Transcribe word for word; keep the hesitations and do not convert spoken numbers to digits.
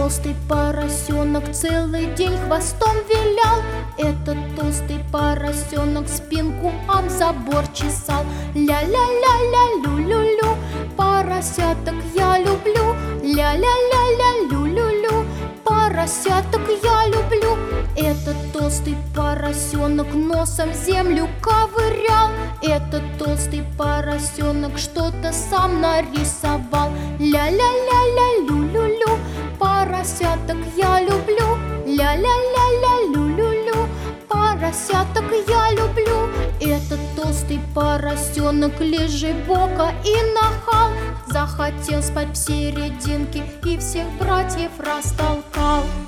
толстый поросенок целый день хвостом вилял. Этот толстый поросенок спинку об забор чесал. Ля-ля-ля-ля-лю-лю-лю, поросяток я люблю. Ля-ля-ля-ля-лю-лю-лю, поросяток я люблю. Этот толстый поросенок носом землю ковырял. Этот толстый поросенок что-то сам нарисовал. Ля-ля-ля-ля-лю-лю-лю, поросяток я люблю. Ля-ля-ля-ля-лю-лю-лю, поросяток я люблю. Этот толстый поросенок лежебока и нахал, захотел спать в серединке и всех братьев растолкал.